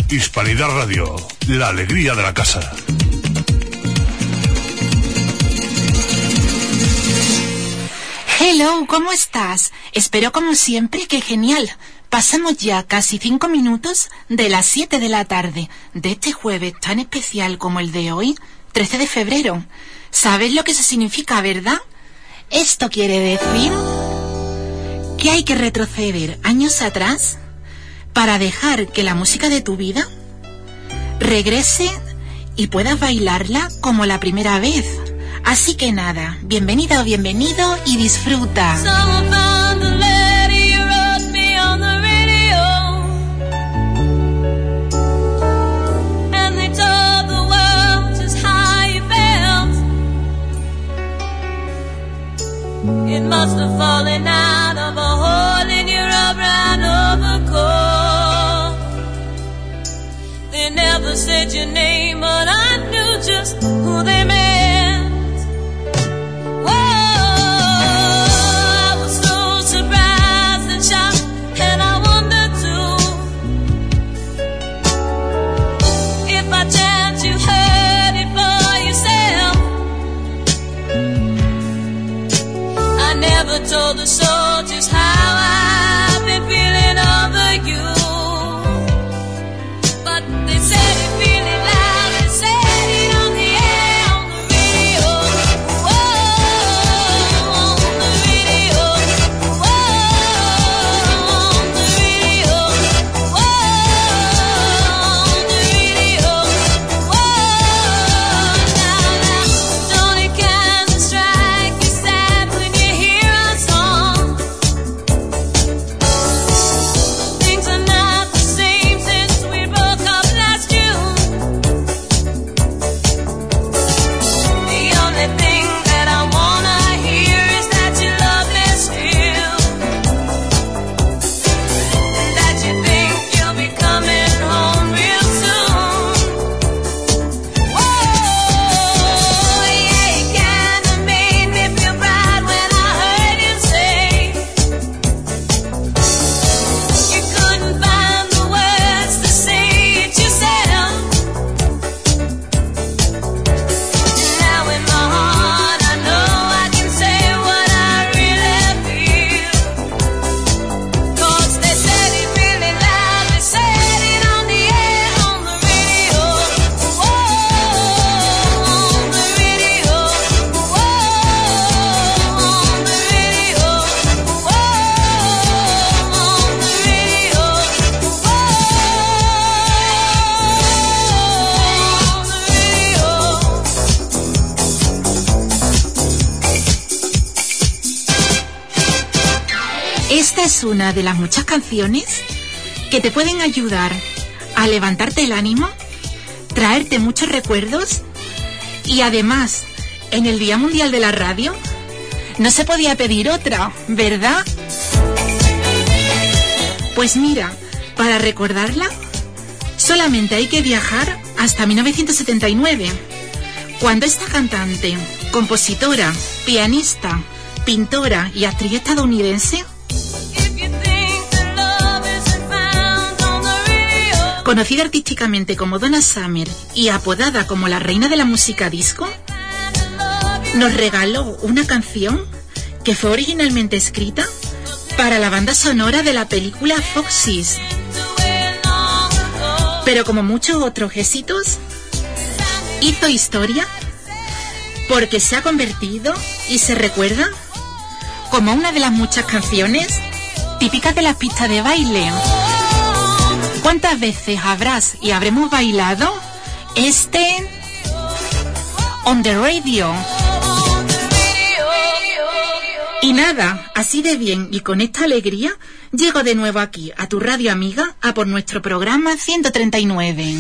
Hispanidad Radio, la alegría de la casa. Hello, ¿cómo estás? Espero como siempre que genial. Pasamos ya casi 5 minutos de las 7 de la tarde de este jueves tan especial como el de hoy, 13 de febrero. ¿Sabes lo que eso significa, verdad? Esto quiere decir que hay que retroceder años atrás para dejar que la música de tu vida regrese y puedas bailarla como la primera vez. Así que nada, bienvenida o bienvenido y disfruta. It must have fallen out of a hole in your brown overcoat. They never said your name, but I knew just who they meant. Whoa, I was so surprised and shocked, and I wondered too if by chance you heard it for yourself. I never told the soldiers how I've been feeling over you, but they said it really loud, they said it on the air, on the radio, whoa, on the radio, whoa, on the radio, whoa, on the radio, whoa. Now, don't it kind of strike you sad when you hear a song? Things are not the same since we broke up last June. The only thing that I wanna hear is that you love me still, and that you think you'll be coming home real soon. Whoa, yeah, it kinda made me feel bad when I heard you say you couldn't find the words to say it yourself. Now in my heart I know I can say what I really feel, 'cause they said it really loud, they said it on the air, on the radio, whoa, on the radio, whoa, on the radio, whoa, on the radio, Esta es una de las muchas canciones que te pueden ayudar a levantarte el ánimo, traerte muchos recuerdos y además, en el Día Mundial de la Radio, no se podía pedir otra, ¿verdad? Pues mira, para recordarla, solamente hay que viajar hasta 1979, cuando esta cantante, compositora, pianista, pintora y actriz estadounidense, conocida artísticamente como Donna Summer y apodada como la reina de la música disco, nos regaló una canción que fue originalmente escrita para la banda sonora de la película Foxes. Pero como muchos otros éxitos, hizo historia porque se ha convertido y se recuerda como una de las muchas canciones típicas de las pistas de baile. ¿Cuántas veces habrás y habremos bailado este On the Radio? Y nada, así de bien y con esta alegría, llego de nuevo aquí a tu radio amiga a por nuestro programa 139.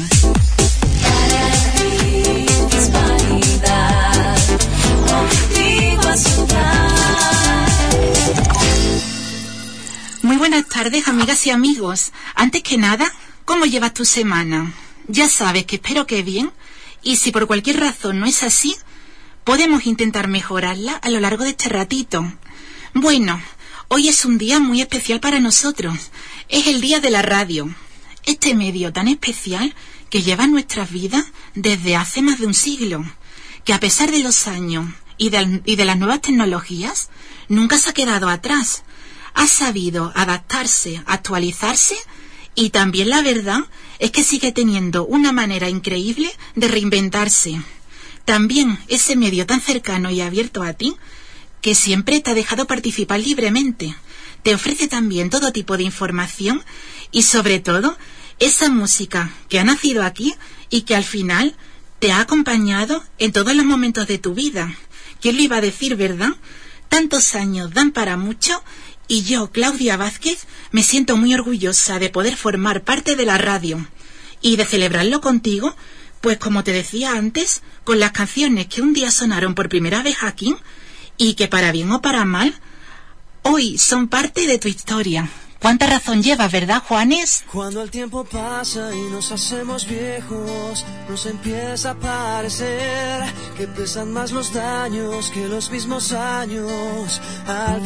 Muy buenas tardes, amigas y amigos. Antes que nada, ¿cómo llevas tu semana? Ya sabes que espero que bien, y si por cualquier razón no es así, podemos intentar mejorarla a lo largo de este ratito. Bueno, hoy es un día muy especial para nosotros. Es el día de la radio. este medio tan especial que lleva en nuestras vidas desde hace más de un siglo, que a pesar de los años y de las nuevas tecnologías, nunca se ha quedado atrás. Ha sabido adaptarse, actualizarse, y también la verdad es que sigue teniendo una manera increíble de reinventarse. También ese medio tan cercano y abierto a ti, que siempre te ha dejado participar libremente, te ofrece también todo tipo de información y sobre todo esa música que ha nacido aquí y que al final te ha acompañado en todos los momentos de tu vida. ¿Quién lo iba a decir, verdad? Tantos años dan para mucho y yo, Claudia Vázquez, me siento muy orgullosa de poder formar parte de la radio y de celebrarlo contigo, pues como te decía antes, con las canciones que un día sonaron por primera vez aquí y que para bien o para mal, hoy son parte de tu historia. ¿Cuánta razón llevas, verdad, Juanes? Cuando el tiempo pasa y nos hacemos viejos, nos empieza a parecer que pesan más los daños que los mismos años al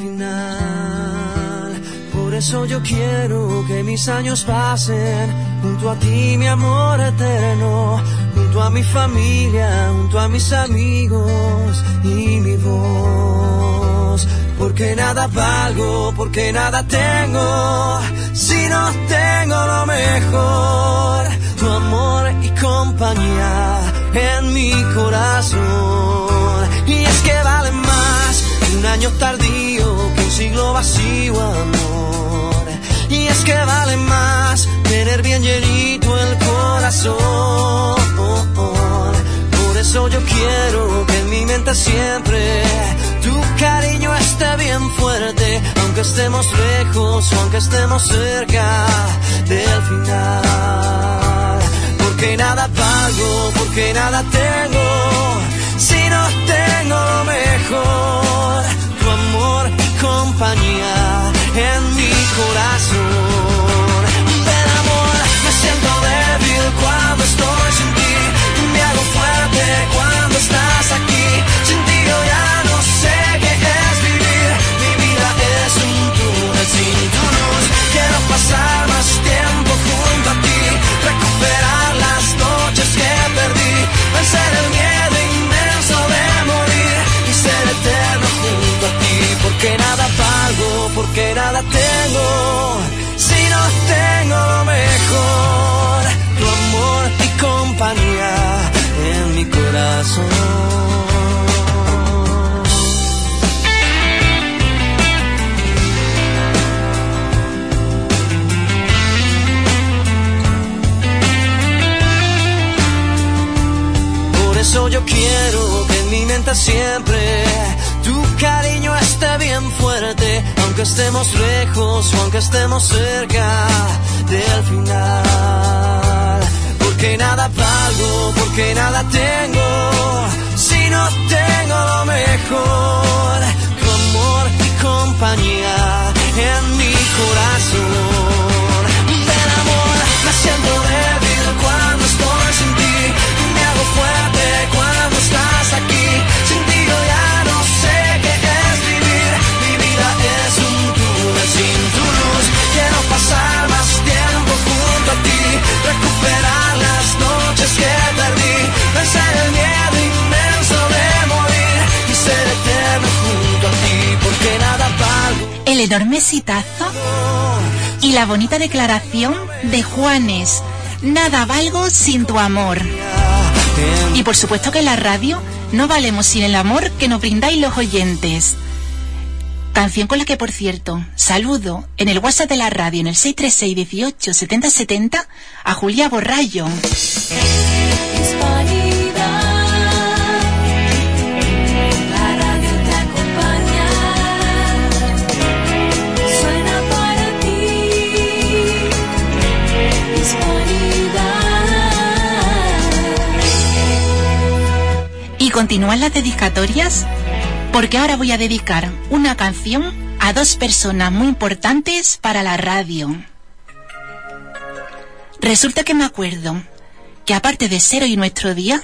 final. Por eso yo quiero que mis años pasen junto a ti, mi amor eterno, junto a mi familia, junto a mis amigos y mi voz. Porque nada valgo, porque nada tengo, si no tengo lo mejor, tu amor y compañía en mi corazón. Y es que vale más un año tardío que un siglo vacío, amor. Y es que vale más tener bien llenito el corazón. Por eso yo quiero que en mi mente siempre tu cariño esté bien fuerte, aunque estemos lejos o aunque estemos cerca del final. Porque nada valgo, porque nada tengo, si no tengo lo mejor, tu amor y compañía en mi corazón. Del amor me siento débil cuando estoy sin ti, me hago fuerte cuando estás aquí. Sin ti yo ya no sé qué es vivir, mi vida es un túnel sin tu luz. Quiero pasar más tiempo junto a ti, recuperar las noches que perdí, vencer el miedo inmenso de morir y ser eterno junto a ti. Porque nada valgo, porque nada tengo, si no tengo lo mejor, tu amor y compañía en mi corazón. Por eso yo quiero que en mi mente siempre tu cariño esté bien fuerte, aunque estemos lejos o aunque estemos cerca del final. Porque nada valgo, porque nada tengo, si no tengo lo mejor, tu amor y compañía en mi corazón. Del amor me siento débil cuando estoy sin ti, me hago fuerte cuando estás aquí. Sin ti yo ya no sé qué es vivir, mi vida es un túnel sin tu luz. Quiero pasar más tiempo junto a ti, recuperar las noches que perdí, vencer el miedo inmenso de morir y ser eterno junto a ti. Porque nada valgo. El enorme exitazo y la bonita declaración de Juanes: nada valgo sin tu amor. Y por supuesto que en la radio no valemos sin el amor que nos brindáis los oyentes. Canción con la que, por cierto, saludo en el WhatsApp de la radio en el 636 18 70 70 a Julia Borrallo. Y continúan las dedicatorias, porque ahora voy a dedicar una canción a dos personas muy importantes para la radio. Resulta que me acuerdo que aparte de ser hoy nuestro día,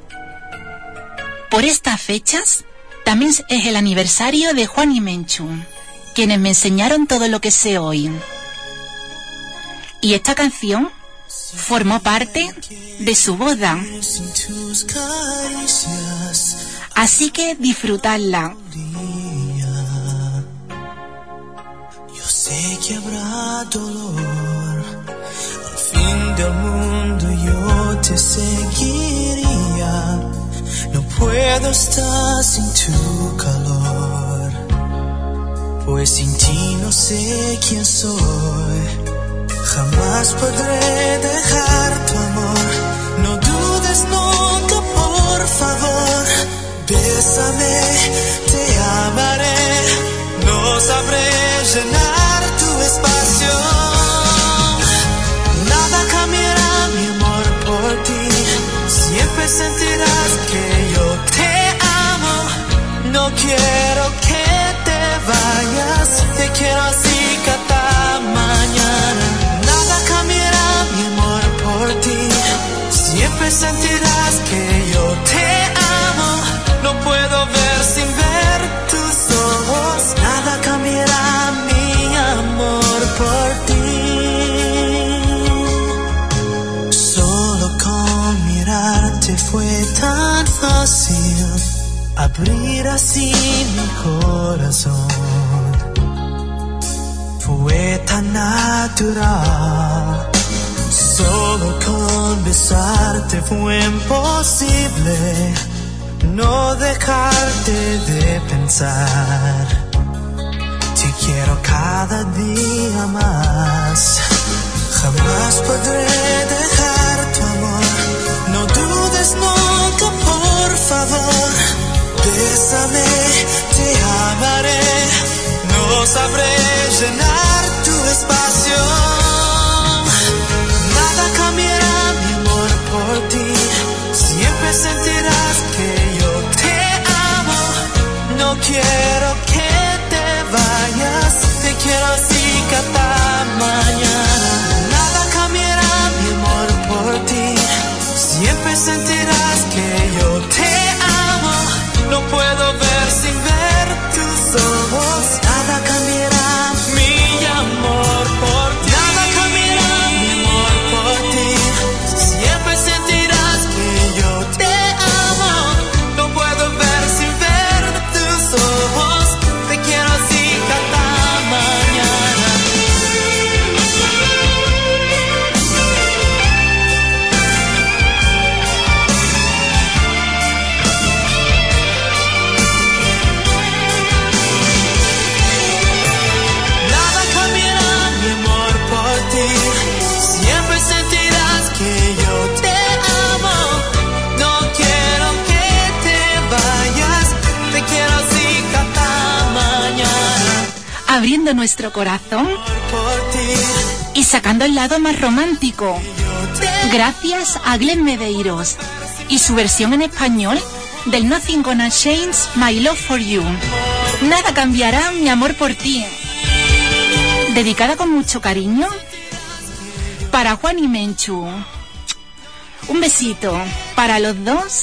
por estas fechas también es el aniversario de Juan y Menchu, quienes me enseñaron todo lo que sé hoy. Y esta canción formó parte de su boda. Sin tus caricias, Así que disfrutadla. yo sé que habrá dolor. Al fin del mundo yo te seguiría. No puedo estar sin tu calor, pues sin ti no sé quién soy. Jamás podré dejar tu amor. No dudes nunca, por favor. Bésame, te amaré. No sabré llenar tu espacio. Nada cambiará mi amor por ti. Siempre sentirás que yo te amo. No quiero que te vayas. Te quiero así cada mañana. Nada cambiará mi amor por ti. Siempre sentirás que yo te amo. No puedo ver sin ver tus ojos. Nada cambiará mi amor por ti. Solo con mirarte fue tan fácil abrir así mi corazón. Fue tan natural. Solo con besarte fue imposible no dejarte de pensar. Te quiero cada día más. Jamás podré dejar tu amor. No dudes nunca, por favor. Bésame, te amaré. No sabré llenar tu espacio. Nada cambiará mi amor por ti. Siempre sentirás que yo te amo. No quiero que te vayas. Te quiero así cada mañana. Nada cambiará mi amor por ti. Siempre sentirás que yo te amo. No puedo ver sin ver tus ojos. Nada cambiará mi amor por ti. Nada cambiará mi amor por ti. Siempre sentirás que yo te amo. No puedo ver sin ver tus ojos. Te quiero así cada mañana. Nada cambiará mi amor por ti. Siempre sentirás que yo te amo. No quiero que te vayas. Te quiero así cada mañana. Abriendo nuestro corazón Por ti, y sacando el lado más romántico. Gracias a Glenn Medeiros y su versión en español del Nothing Gonna Change My Love For You. Nada cambiará mi amor por ti. Dedicada con mucho cariño para Juan y Menchu. Un besito para los dos.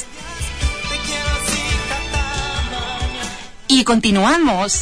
Y continuamos.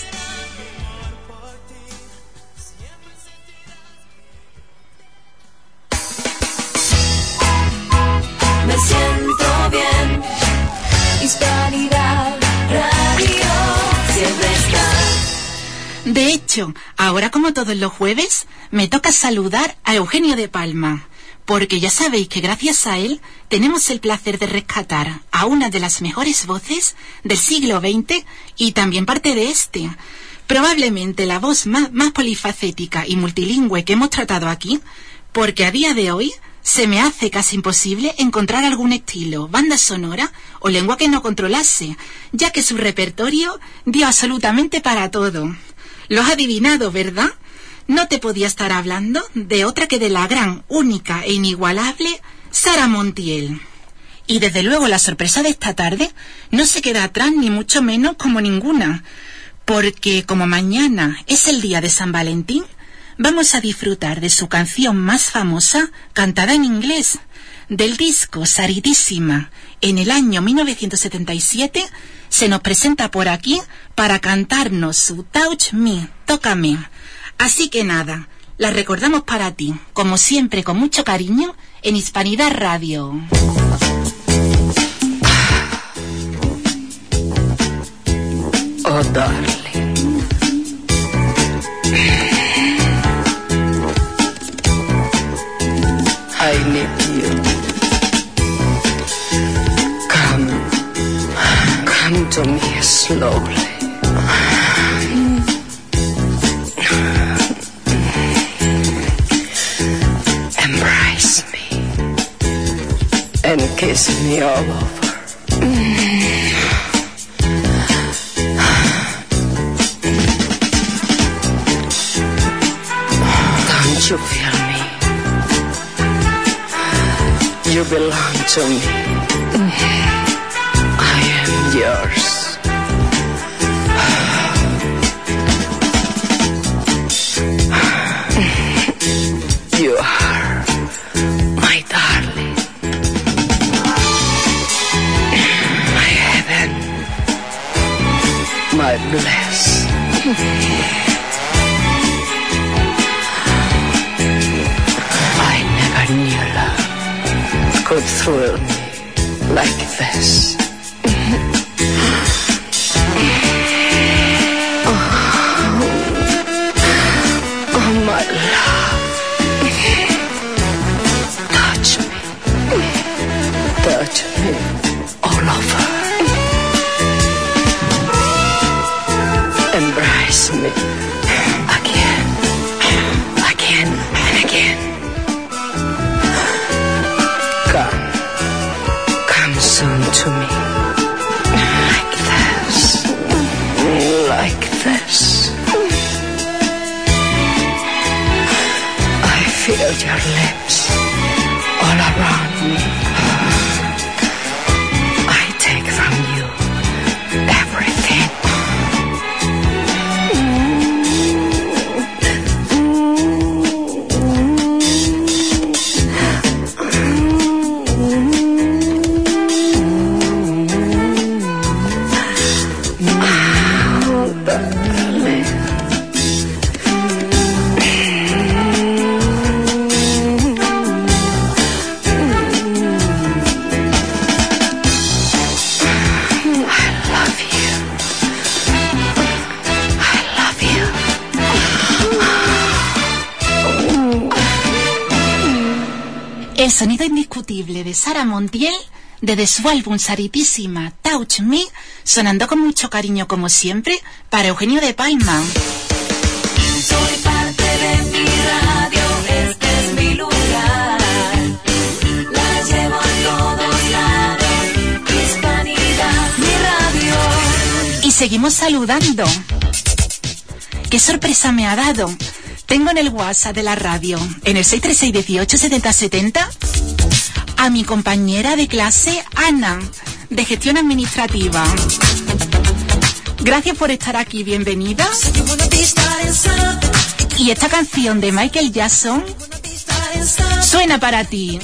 Me siento bien. Hispanidad Radio siempre está. De hecho, ahora como todos los jueves, me toca saludar a Eugenio de Palma, porque ya sabéis que gracias a él tenemos el placer de rescatar a una de las mejores voces del siglo XX y también parte de este. Probablemente la voz más polifacética y multilingüe que hemos tratado aquí, porque a día de hoy se me hace casi imposible encontrar algún estilo, banda sonora o lengua que no controlase, ya que su repertorio dio absolutamente para todo. Lo has adivinado, ¿verdad? No te podía estar hablando de otra que de la gran, única e inigualable Sara Montiel. Y desde luego la sorpresa de esta tarde no se queda atrás ni mucho menos como ninguna, porque como mañana es el día de San Valentín, vamos a disfrutar de su canción más famosa cantada en inglés, del disco Saridísima. En el año 1977 se nos presenta por aquí para cantarnos su Touch Me, Tócame. Así que nada, las recordamos para ti, como siempre, con mucho cariño, en Hispanidad Radio. Oh, darling. I need you. Come to me slowly. Embrace me and kiss me all over. Don't you feel me? You belong to me. I am yours. You are my darling, my heaven, my bliss. I never knew love could thrill me like this. Oh, my love. Touch me all over. Embrace me again and again. Come soon to me. Like this. I feel your lips all around me. I take from you everything. El sonido indiscutible de Sara Montiel, desde su álbum Saritísima, Touch Me, sonando con mucho cariño como siempre, para Eugenio de Palma. Soy parte de mi radio, este es mi lugar. La llevo a todos lados, Hispanidad, mi radio. Y seguimos saludando. ¿Qué sorpresa me ha dado? Tengo en el WhatsApp de la radio, en el 636-187070, a mi compañera de clase, Ana, de Gestión Administrativa. Gracias por estar aquí, bienvenida. Y esta canción de Michael Jackson suena para ti.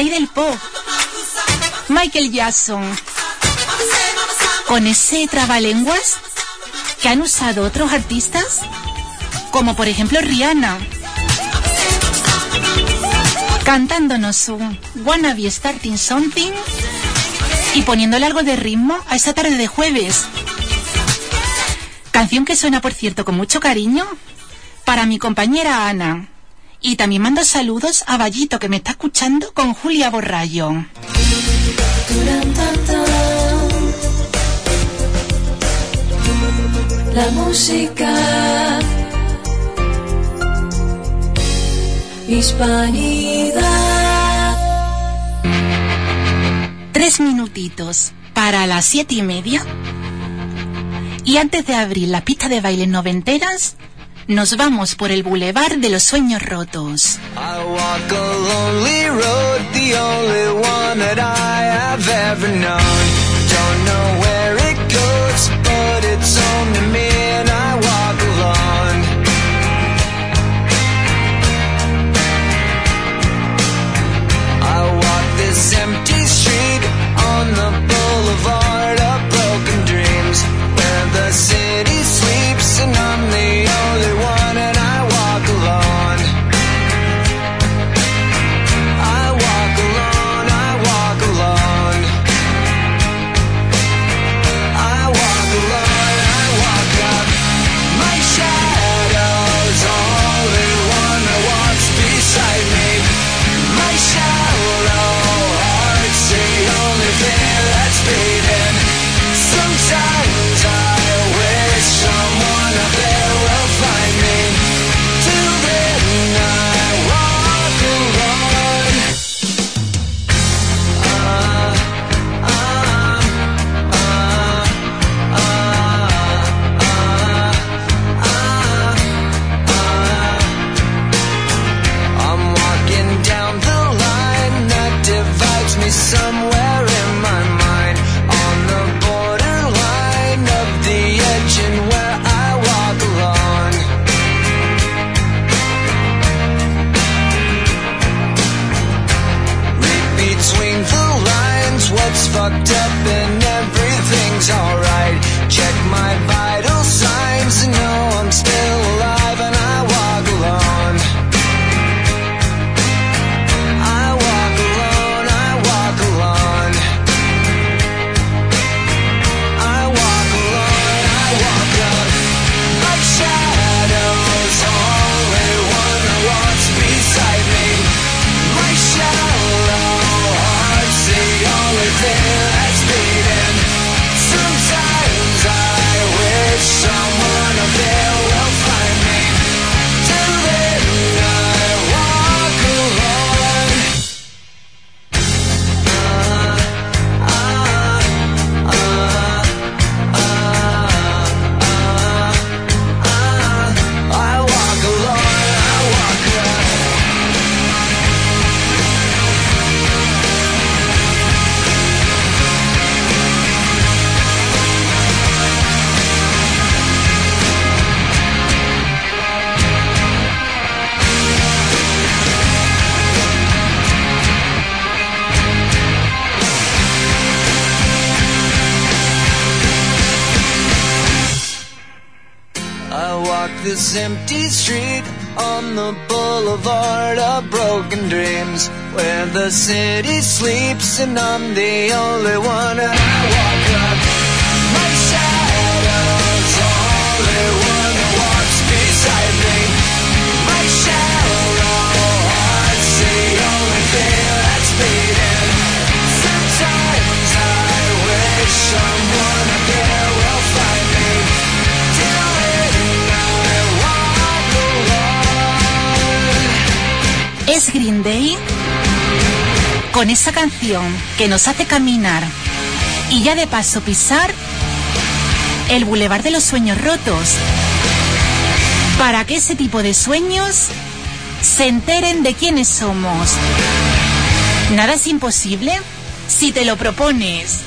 rey del pop, Michael Jackson, con ese trabalenguas que han usado otros artistas, como por ejemplo Rihanna, cantándonos un Wanna Be Starting Something y poniéndole algo de ritmo a esa tarde de jueves. Canción que suena, por cierto, con mucho cariño para mi compañera Ana. Y también mando saludos a Vallito, que me está escuchando con Julia Borrallo. La música, Hispanidad. 3 minutitos para las 7:30. Y antes de abrir la pista de baile noventeras, nos vamos por el Boulevard de los Sueños Rotos. I walk a lonely road, the only one that I have ever known. Don't know where it goes, but it's home to me and I walk alone. I walk this empty street on the boulevard of broken dreams, where the city sleeps and I'm the only one and I walk alone. I walk alone, I walk alone. I walk alone, I walk up. My shadow's only one that walks beside me. My shallow heart's the only thing that's beating. Sometimes I wish someone up there will find me. Till then I walk alone. I'm walking down the line that divides me somewhere in my mind, on the borderline of the edge and where I walk alone. Read between the lines what's fucked up and everything's alright. Check my vital signs and know I'm still alive and I walk alone. I walk alone, I walk alone. I walk alone, I walk up. My shadow's only one that walks beside me. My shallow heart's the only thing that's beating. Sometimes I wish someone up there will find me. Till then I walk alone. I walk alone, I walk alone. I walk this empty street on the boulevard of broken dreams, where the city sleeps and I'm the only one and I walk up. My shadow's only one that walks beside me. My shallow heart's the only thing that's beating. Sometimes I wish someone up there will find me. Till then I walk alone. Es Green Day con esa canción que nos hace caminar y ya de paso pisar el Boulevard de los Sueños Rotos, para que ese tipo de sueños se enteren de quiénes somos. Nada es imposible si te lo propones.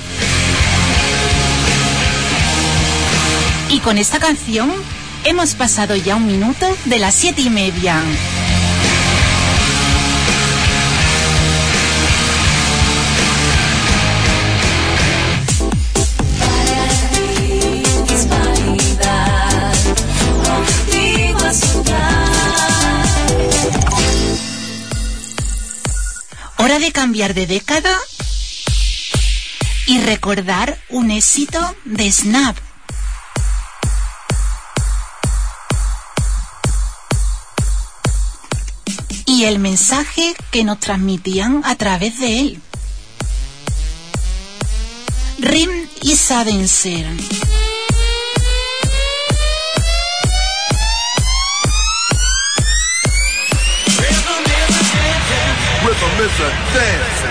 Y con esta canción hemos pasado ya 1 minuto de las 7:30. Hora de cambiar de década y recordar un éxito de Snap. Y el mensaje que nos transmitían a través de él. Rim y Sadenser. Rhythm is a dance.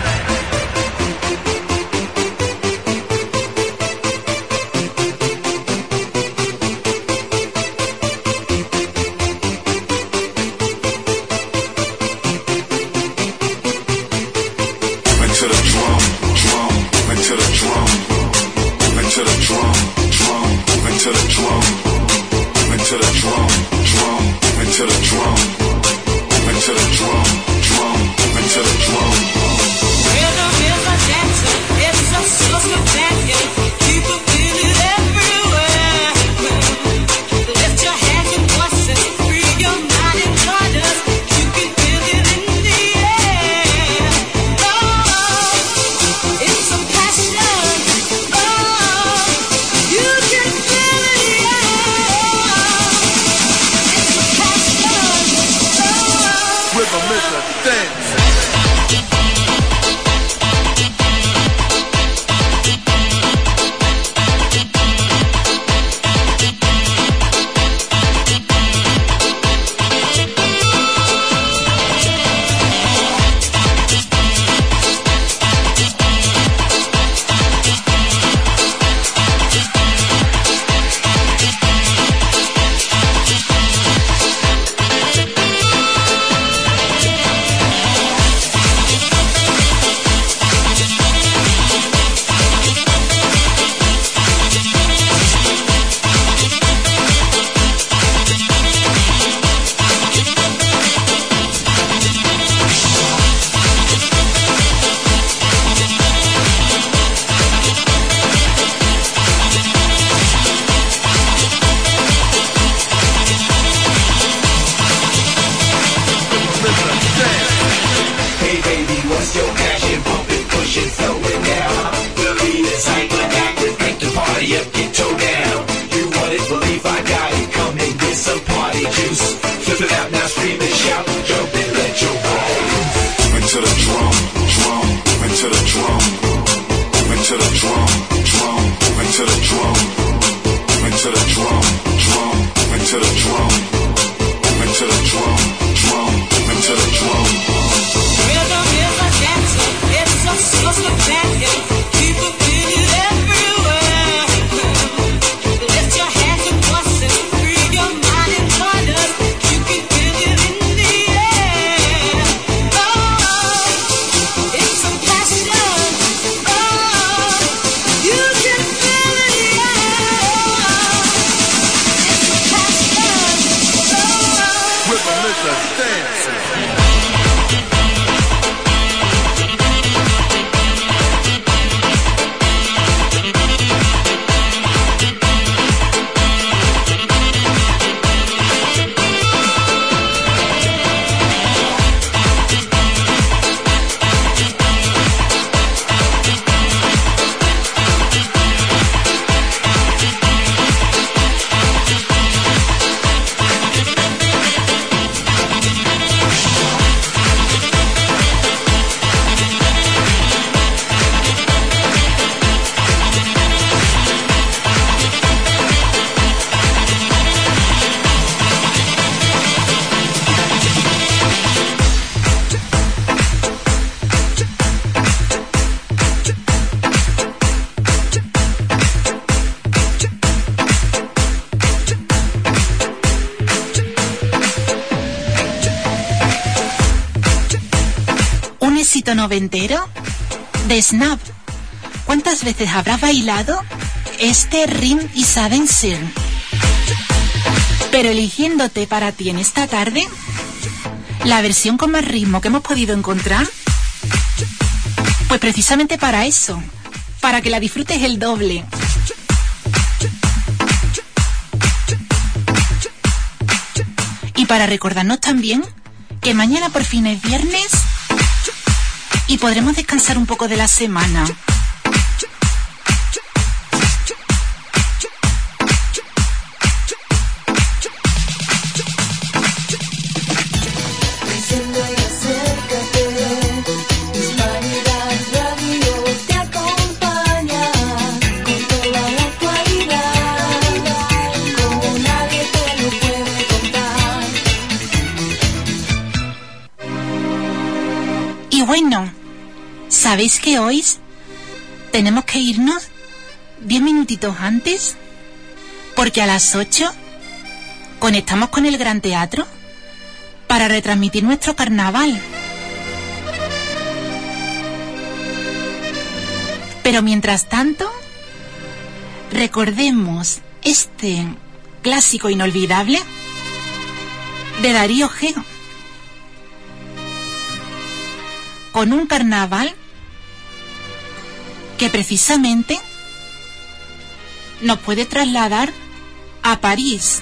Noventero de Snap. ¿Cuántas veces habrás bailado este Rim y Sadenser? Pero eligiéndote para ti en esta tarde la versión con más ritmo que hemos podido encontrar, pues precisamente para eso, para que la disfrutes el doble. Y para recordarnos también que mañana por fin es viernes y podremos descansar un poco de la semana. Bueno, ¿sabéis que hoy tenemos que irnos 10 minutitos antes? Porque a las 8 conectamos con el Gran Teatro para retransmitir nuestro carnaval. Pero mientras tanto, recordemos este clásico inolvidable de Darío G, con un carnaval que precisamente nos puede trasladar a París.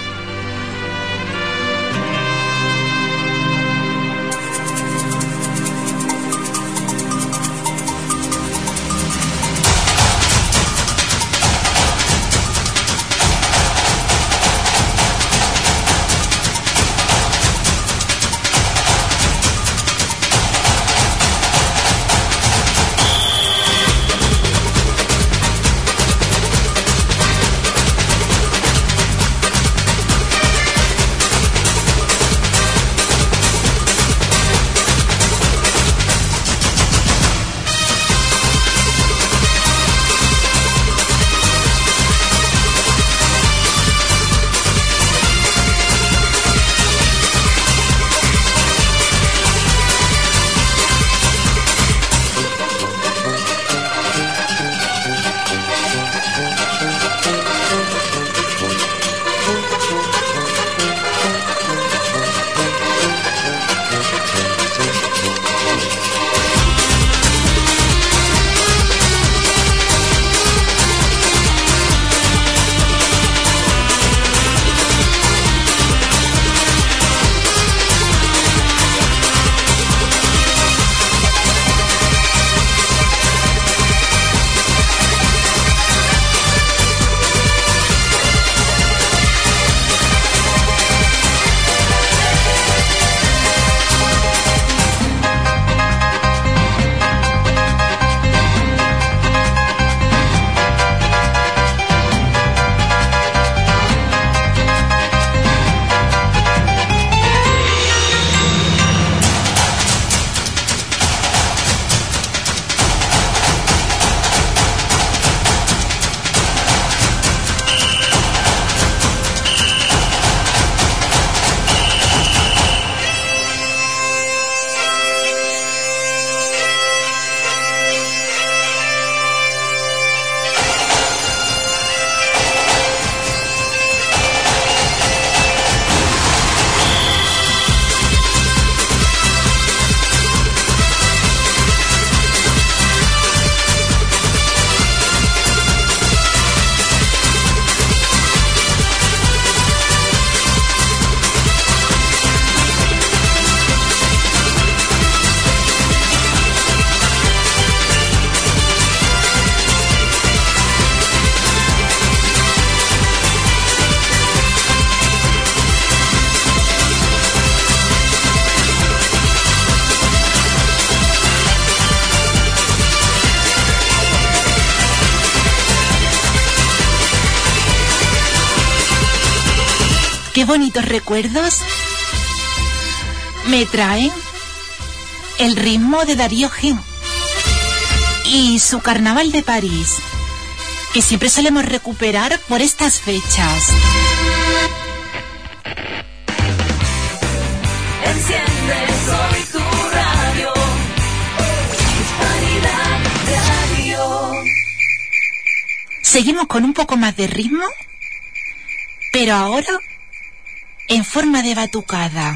Qué bonitos recuerdos me trae el ritmo de Darío G y su Carnaval de París, que siempre solemos recuperar por estas fechas. Enciende hoy tu radio, Hispanidad Radio. Seguimos con un poco más de ritmo, pero ahora en forma de batucada.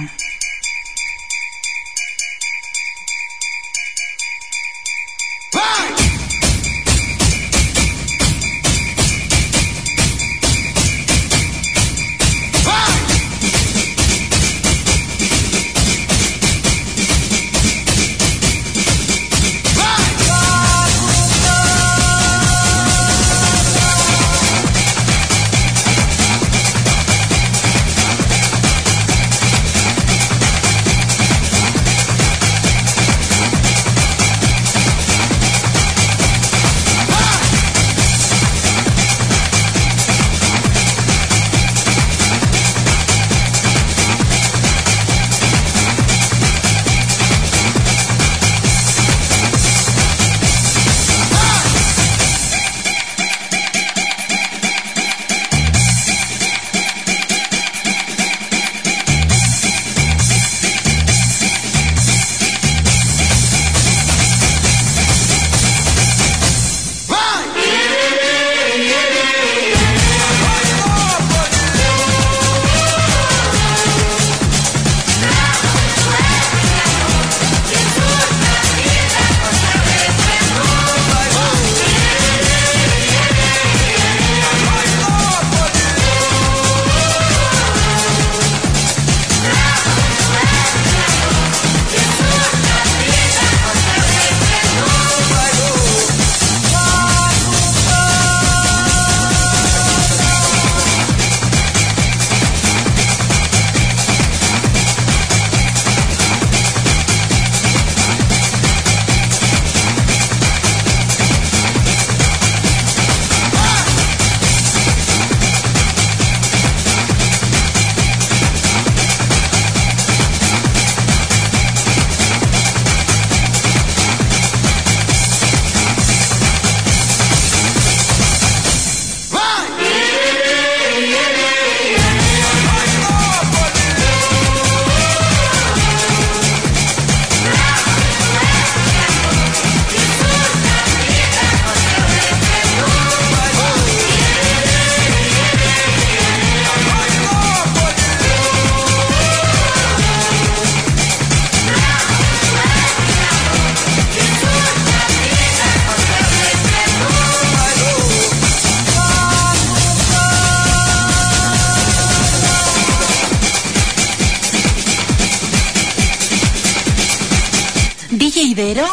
sonidero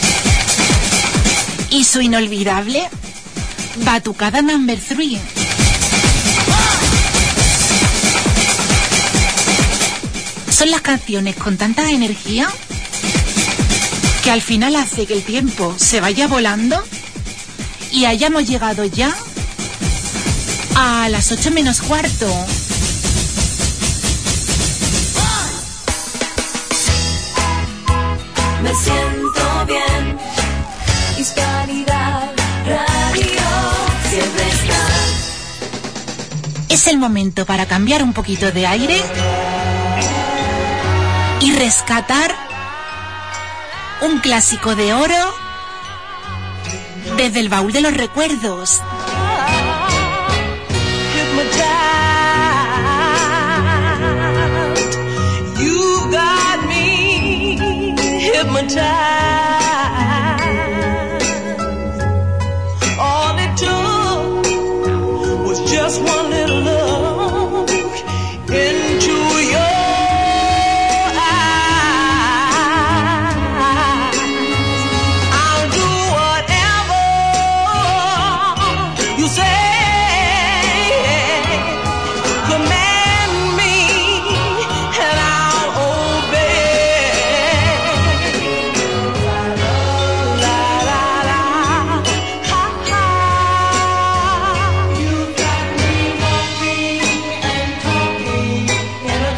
y su inolvidable Batucada Number 3. Son las canciones con tanta energía que al final hace que el tiempo se vaya volando y hayamos llegado ya a las 8 menos cuarto. Me siento bien. Hispanidad Radio siempre está. Es el momento para cambiar un poquito de aire y rescatar un clásico de oro desde el baúl de los recuerdos. You got me hypnotized. All it took was just one little look into your eyes. I'll do whatever you say. Command me and I'll obey. La la la, ha ha. You got me walking and talking in a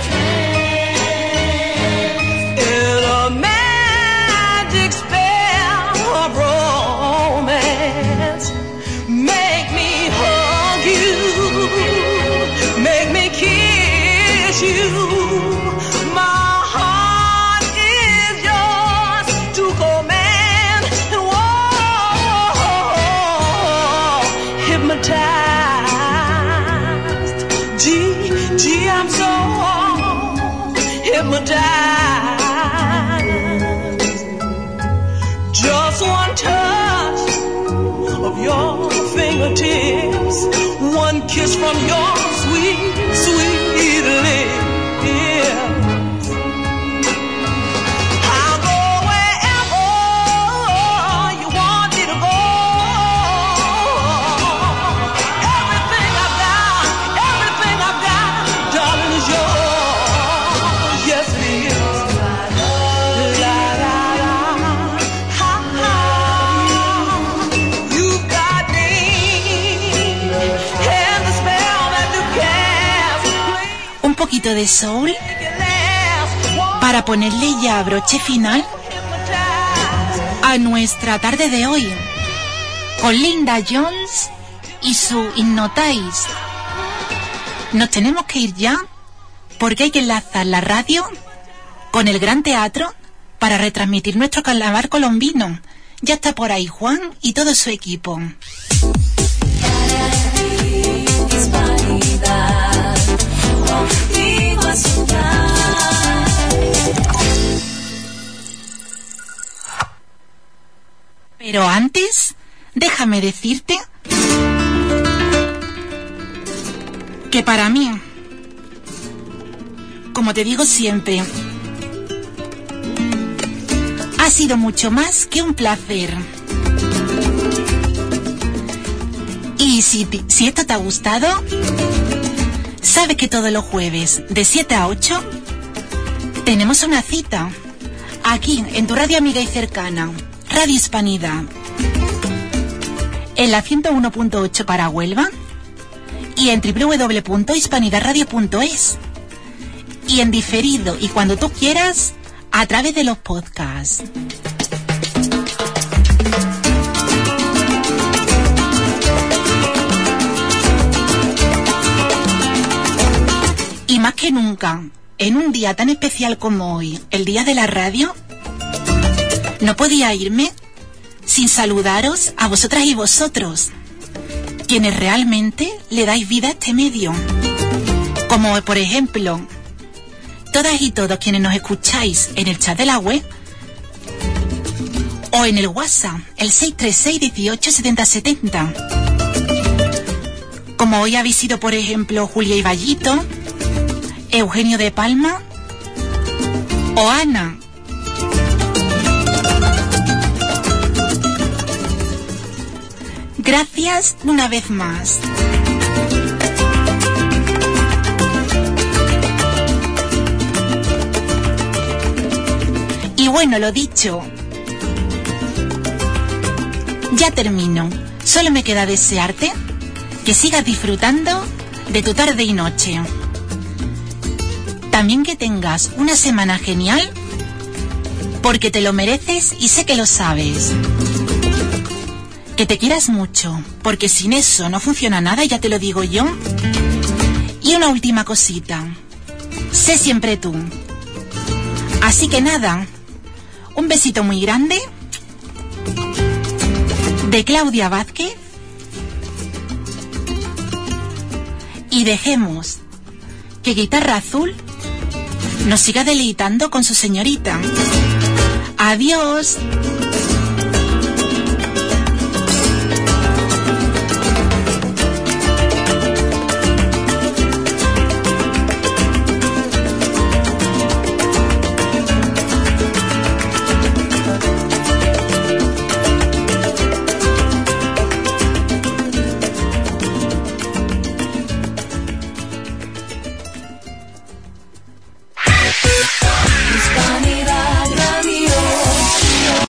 trance, in a magic spell of romance. Make me hug you, make me kiss you. My heart is yours to command. And whoa, hypnotized. Gee, I'm so hypnotized. Just one touch of your fingertips, one kiss from your sweet, sweet lips. I'll go wherever you want me to go. Everything I've got, darling, is yours. Yes, it is. La la la, ha ha. You got me, and the spell that you cast, Un poquito de soul make it last. para ponerle ya broche final Hypnotized. a nuestra tarde de hoy con Linda Jones y su Hypnotize. Nos tenemos que ir ya porque hay que enlazar la radio con el Gran Teatro para retransmitir nuestro carnaval colombino. Ya está por ahí Juan y todo su equipo. Hispanidad, contigo a soñar. Pero antes, déjame decirte que para mí, como te digo siempre, ha sido mucho más que un placer. Y si esto te ha gustado, sabes que todos los jueves de 7 a 8 tenemos una cita aquí en tu radio amiga y cercana, Radio Hispanidad, en la 101.8 para Huelva y en www.hispanidadradio.es y en diferido y cuando tú quieras a través de los podcasts. Y más que nunca, en un día tan especial como hoy, el Día de la Radio, no podía irme sin saludaros a vosotras y vosotros, quienes realmente le dais vida a este medio. Como por ejemplo, todas y todos quienes nos escucháis en el chat de la web o en el WhatsApp, el 636 18 70 70. Como hoy habéis sido, por ejemplo, Julia Iballito, Eugenio de Palma o Ana. Gracias una vez más. Y bueno, lo dicho, ya termino. Solo me queda desearte que sigas disfrutando de tu tarde y noche. También que tengas una semana genial, porque te lo mereces y sé que lo sabes. Que te quieras mucho, porque sin eso no funciona nada, ya te lo digo yo. Y una última cosita. Sé siempre tú. Así que nada, un besito muy grande de Claudia Vázquez y dejemos que Guitarra Azul nos siga deleitando con su señorita. Adiós.